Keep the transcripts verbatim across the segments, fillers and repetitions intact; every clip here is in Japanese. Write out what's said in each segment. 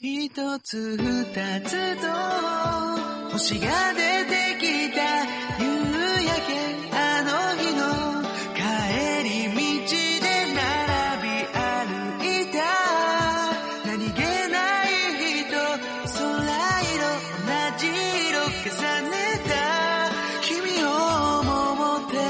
一つ二つと星が出てきた夕焼け、あの日の帰り道で並び歩いた何気ない人、空色同じ色重ねた君を思って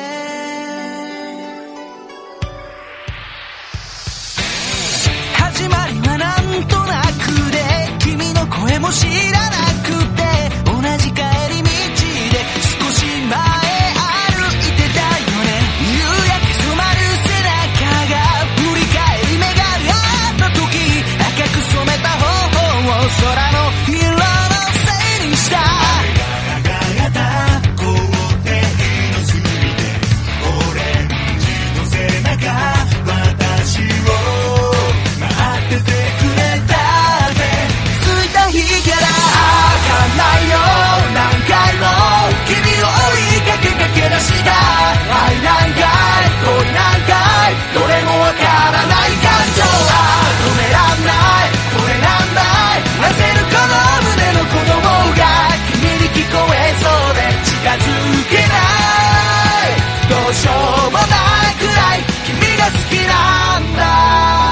始まりはなんとなくで君の声も知らなくて同じ帰り道で少し前歩いてたよね。夕焼け染まる背中が振り返り目があった時赤く染めた頬を空の色のせいにした輝かた校庭の隅でオレンジの背中私を待っててくれた日から開かないよ何回も君を追いかけ駆け出した愛なんかい恋なんかいどれもわからない感情は止めらんないこれなんだい焦るこの胸の鼓動が君に聞こえそうで近づけないどうしようもないくらい君が好きなんだ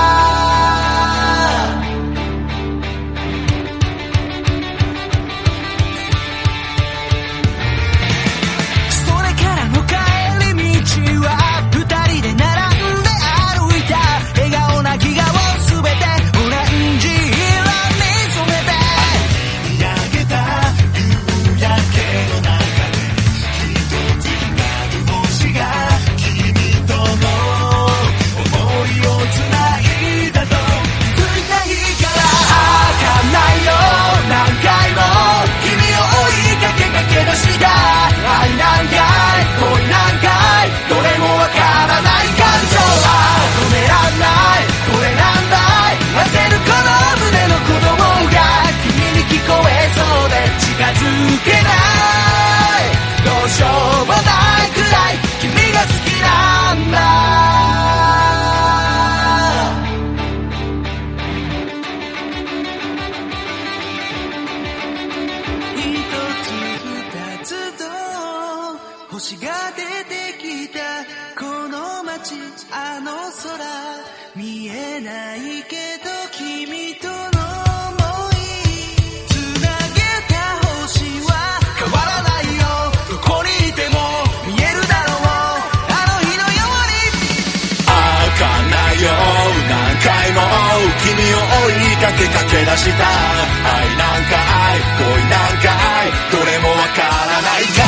星が出てきたこの街あの空見えないけど君との想いつなげた星は変わらないよどこにいても見えるだろうあの日のように開かないよ何回も君を追いかけ駆け出した愛なんか愛恋なんか愛どれもわからないか